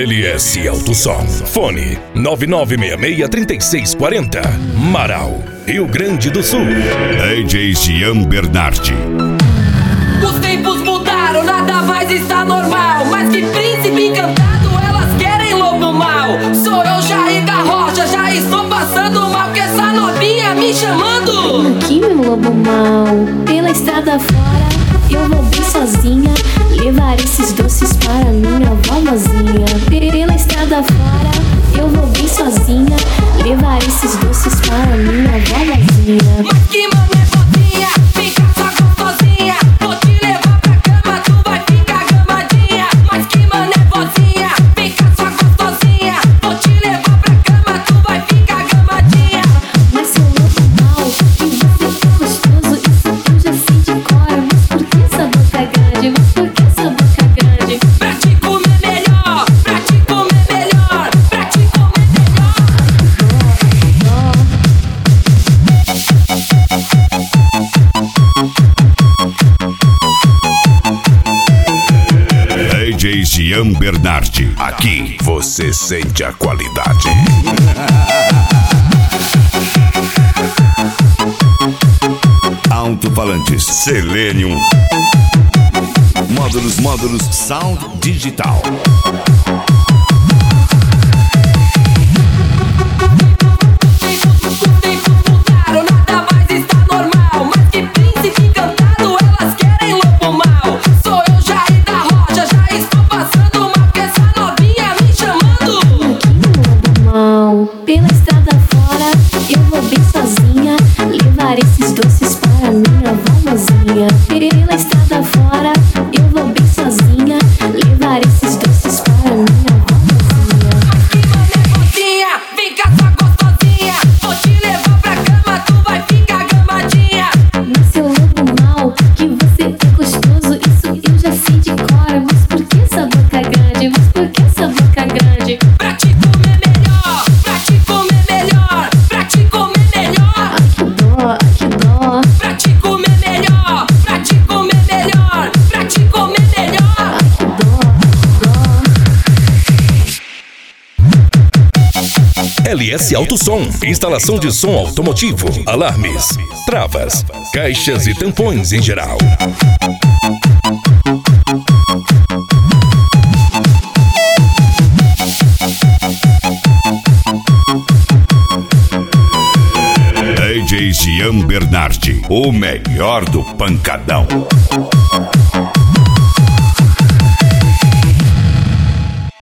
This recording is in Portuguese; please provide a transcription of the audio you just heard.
LS Alto Som. Fone 9966-3640. Marau, Rio Grande do Sul. DJ Jean Bernardi. Os tempos mudaram, nada mais está normal. Mas que príncipe encantado, elas querem lobo mal. Sou eu, Jair da Rocha, já estou passando mal. Que essa novinha me chamando. Aqui, meu lobo mal, pela estrada fora eu vou bem sozinha, levar esses doces para minha vovozinha. Pela estrada fora eu vou bem sozinha, levar esses doces para minha vovozinha. Mas que mané fofinha, fica só gostosinha. Vou te levar pra cama, tu vai ficar gamadinha. Mas que mané fofinha, fica só gostosinha. Vou te levar pra cama, tu vai ficar gamadinha. Mas seu lobo mal, e você é gostoso, isso eu já sei de cor. Mas por que essa boca grande? Mas por que essa boca grande? Pra te comer melhor, pra te comer melhor, pra te comer melhor. DJ Jean Bernardi. Aqui você sente a qualidade. Alto-falantes Selenium. Módulos Sound Digital. Mudaram, nada mais está normal. Mas que príncipe encantado, elas querem lobo mal. Sou eu, Jair da Rocha, já estou passando mal. Que essa novinha me chamando. Aqui, meu lobo mal, pela estrada fora eu vou bem sozinha, levar esses doces para minha vovozinha. Pela estrada fora eu vou bem sozinha, levar esses doces para minha vovozinha. Mas que mané fofinha, fica só gostosinha. Vou te levar pra cama, tu vai ficar gamadinha. Mas seu lobo mal, que você é gostoso, isso eu já sei de cor. Mas por que essa boca grande? Mas por que essa boca grande? Pra te comer melhor, pra te comer melhor, pra te comer melhor. Ai que dó, ai que dó. Pra te comer melhor, pra te comer melhor, pra te comer melhor. Ai que dó, LS Alto Som. Instalação de som automotivo, alarmes, travas, caixas e tampões em geral. DJ Jean Bernardi. O melhor do pancadão.